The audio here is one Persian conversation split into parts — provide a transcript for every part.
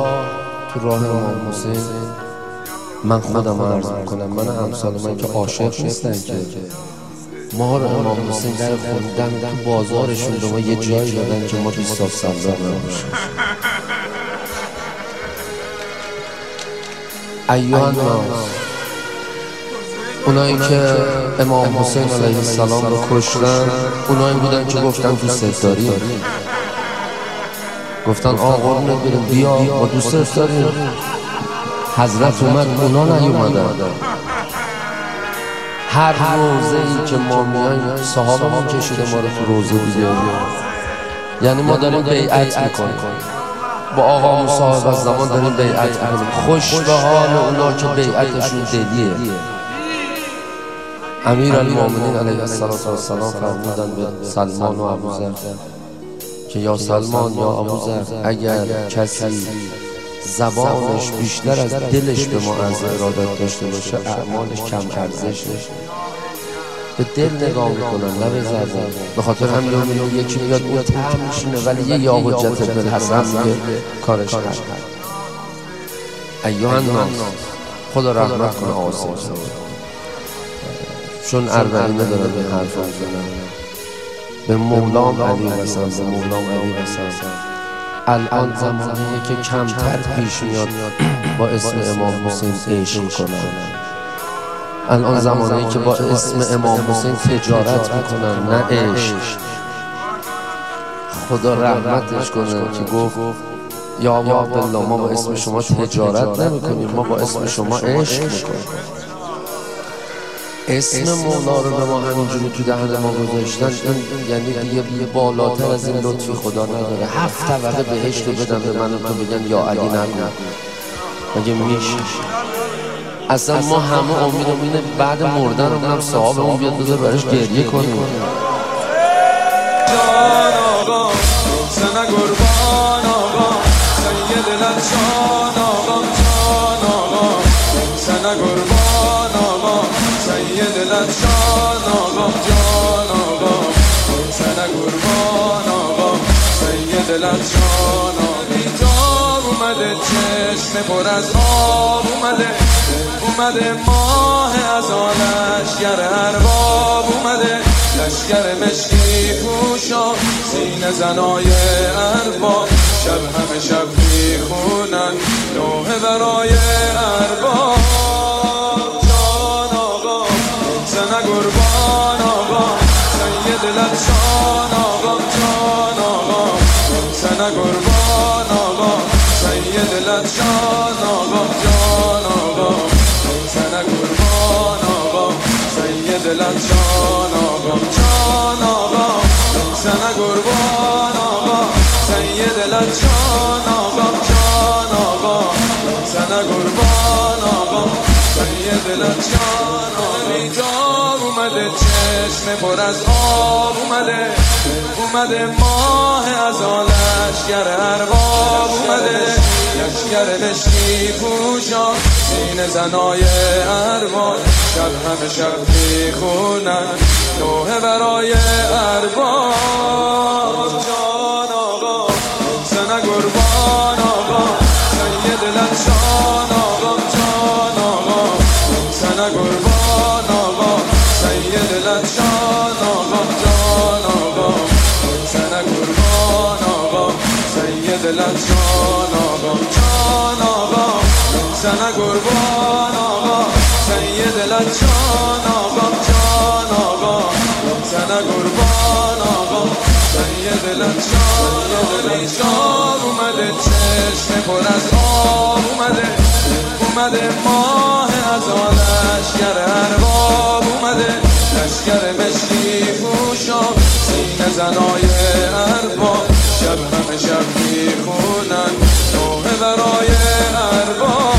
تو راه امام حسین من خودم عرض میکنم، من امثال من که عاشق نیستن که ما رو امام حسین در خوندن تو بازارشون به ما یه جایی دادن که ما 20 سال نباشیم. ایوان ناس، اونایی که امام حسین علیه السلام رو کشتن اونایی بودن که گفتن دوست داری، گفتن آقا قربونت بریم بیا با دوست داریم. حضرت اومد اونا نیومدن. هر روزه ای که ما میایم صحابمون کشیده ما رو تو روزه دیگه، یعنی ما داریم بیعت میکنیم با آقا صاحب الزمان، داریم بیعت میکنیم. خوش به حال اونا که بیعتشون دلیه. امیرالمومنین علیه السلام فرمودن به سلمان و ابوذر که یا سلمان یا ابوذر، اگر کسی زبانش بیشتر از دلش به ما عرض ارادت داشته باشه اعمالش کم ارزشه. به دل نگاه میکنن نه به زبان. به خاطر همین یکی میاد اون طعم میشینه ولی یه یا حجت بالحسن میگه کارش هست. ایوان ناس، خدا رحمت کنه آسان چون اربعینه دارن این حرف میزنن. به مولام علی رسن، به مولام علی رسن. الان زمانیه که کمتر پیش میاد با اسم امام حسین عشق کنن. الان زمانیه که با اسم امام حسین تجارت میکنن نه عشق. خدا رحمتش کنه که گفت یا بالله ما با اسم شما تجارت نمیکنیم، ما با اسم شما عشق میکنیم. اسم مولا رو به ما همینجوری تو دهن ما گذاشتن، یعنی دیگه بالاتر از این لطفی خدا نداره. 7 طبقه بهشت رو بدن به من و تو بگن یا علی نگو، مگه میشه؟ اصلا ما همه امیدم اینه بعد مردن رو منم صاحب اون بیاد بذار براش گریه کنیم. جان آقا سنه قربان آقا سید لنشان آقا، جان آقا سنه قربان آقا سید لنشان آقا، جان آقا سنه قربان آقا سید لنشان آقا. بیتاب اومده چشم پر از آب اومده ماه از لشگر ارباب اومده، لشگر مشکی پوشا سینه زنای ارباب، شب همه شب میخونن نوحه برای ارباب. جان آقا سنه قربان آقا سید لنشان آقا، جان آقا سنه قربان آقا سید لنشان آقا، جان آقا سنه قربان آقا سید لنشان آقا، جان آقا سنه قربان آقا سید لنشان آقا، جان آقا سنه قربان آقا سید لنشان آقا. بیتاب اومده چشم پر از آب اومده ماه از لشگر ارباب اومده، لشگر مشکی پوشا سینه زنای ارباب، شب همه شب میخونن نوحه برای ارباب. جان آقا سنه قربان آقا سید لنشان آقا، جان آقا سنه قربان آقا سید لنشان آقا، جان آقا سنه قربان آقا سید لنشان آقا، جان آقا سنه قربان آقا سید لنشان آقا، جان آقا سنه قربان آقا سید لنشان آقا. اومده چشم پر از آب اومده ماه از لشگر ارباب اومده، لشگر مشکی پوشا سینه زنای ارباب، شب همه شب میخونن نوحه برای ارباب.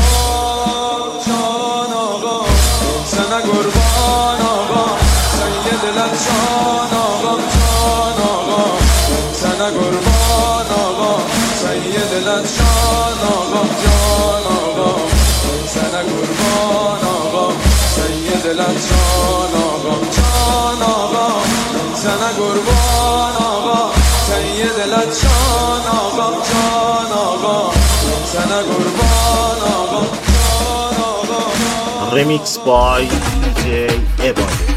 جان آقا سنه قربان آقا سید لنشان آقا، جان آقا سنه قربان آقا سید لنشان آقا، جان آقا سنه قربان آقا سید لنشان آقا، جان آقا سنه قربان آقا سید لنشان آقا، جان آقا سنه قربان آقا جان آقا. Remix by DJ Ebade.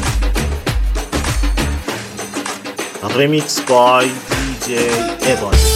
Remix by DJ Ebade.